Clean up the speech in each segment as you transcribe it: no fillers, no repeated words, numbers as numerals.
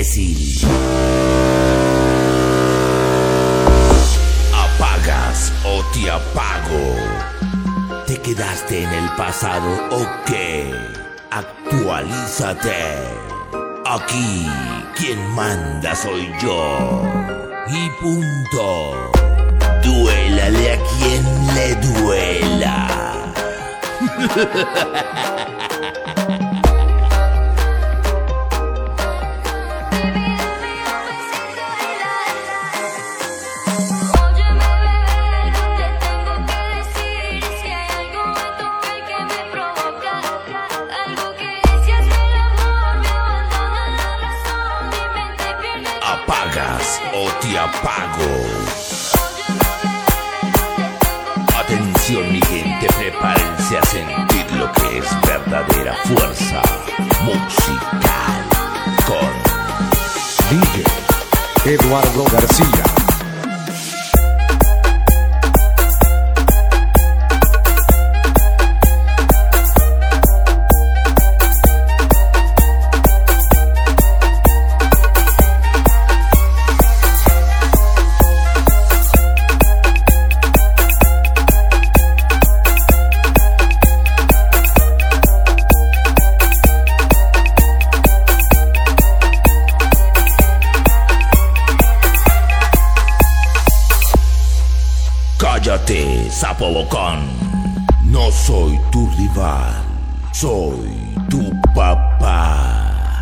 imbécil. ¿Apagas o te apago? ¿Te quedaste en el pasado o qué? Actualízate. Aquí quien manda soy yo. Y punto. Duélale a quien le duela. ¿Apagas o te apago? Atención mi gente, prepárense a sentir lo que es verdadera fuerza musical con DJ Eduardo García. Cállate, sapo bocón. No soy tu rival, soy tu papá.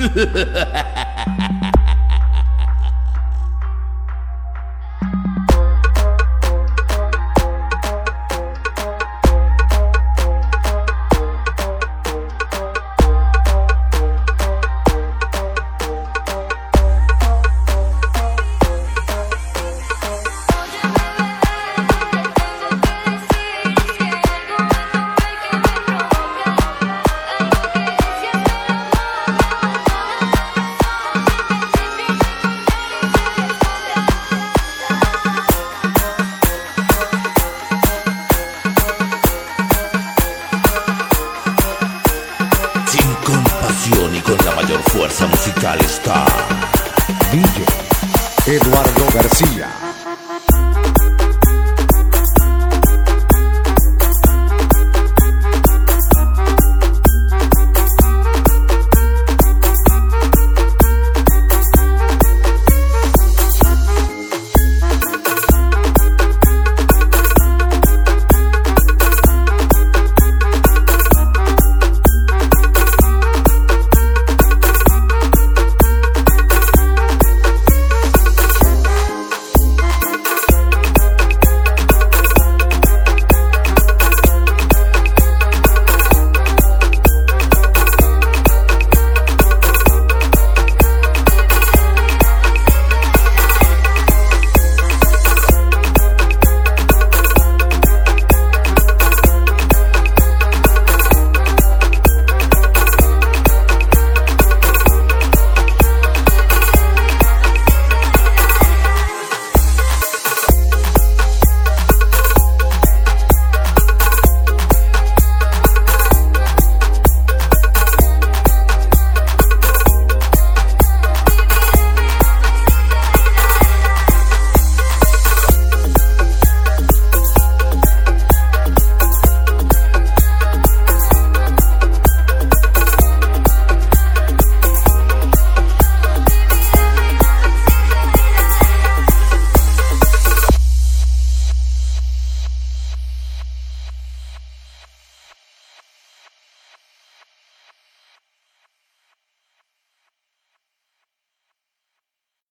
Y con la mayor fuerza musical está DJ Eduardo García.